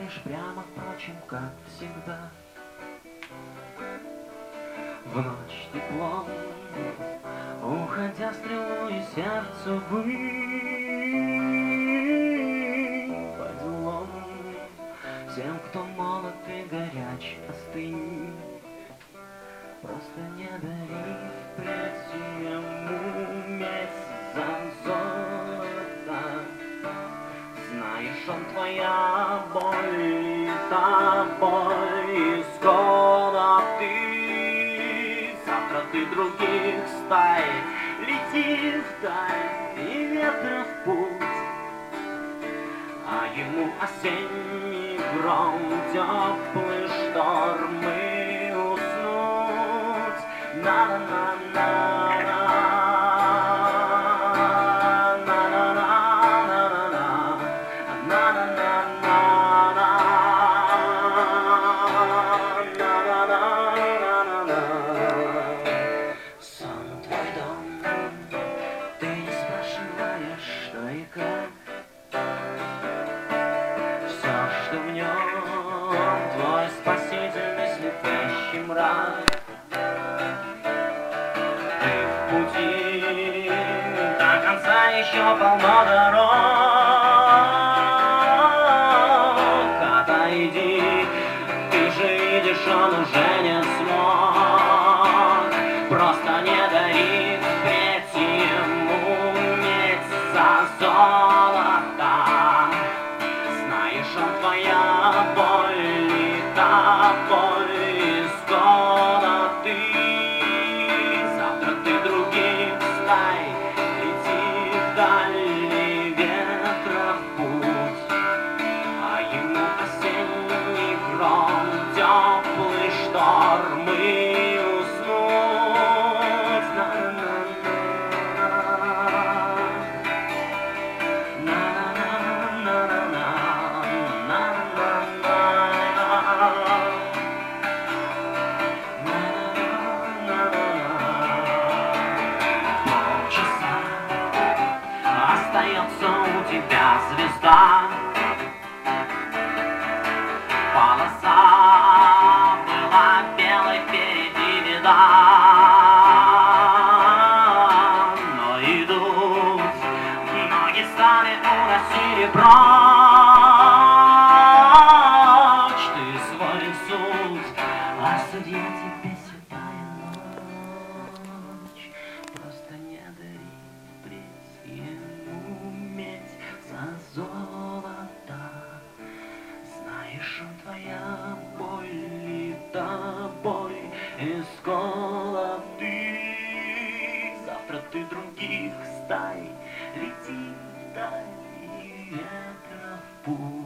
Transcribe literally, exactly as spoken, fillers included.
шагаешь прямо, впрочем, как всегда. В ночь теплом, уходя стрелой, сердцу вынь по делам. Всем, кто молод и горяч, остынь. Просто не дари впредь ему медь за золото. Знаешь, он твоя боль, и та боль, и скоро ты, завтра ты других стай, лети вдаль и ветра в путь, а ему осенний гром, теплый штормы уснуть. На-на-на-на-на. Что в нем твой спасительный слепящий мрак. Ты в пути, до конца еще полно дорог. Отойди, ты же видишь, он уже не смог. Просто не дари впредь ему медь за золото. Знаешь, он твоя боль, и та боль, и скоро ты, завтра ты других стай, лети вдаль и ветра в путь, а ему осенний гром, теплый шторм и уснуть. Остается у тебя звезда, полоса была белой, впереди беда, но идут ноги стали уносили прочь ты свой суд, а судья тебе святая ночь. Просто не дари впредь ему медь за золото. Знаешь, он твоя боль, и та боль, и скоро ты, завтра ты других стай, лети вдаль и ветра в путь.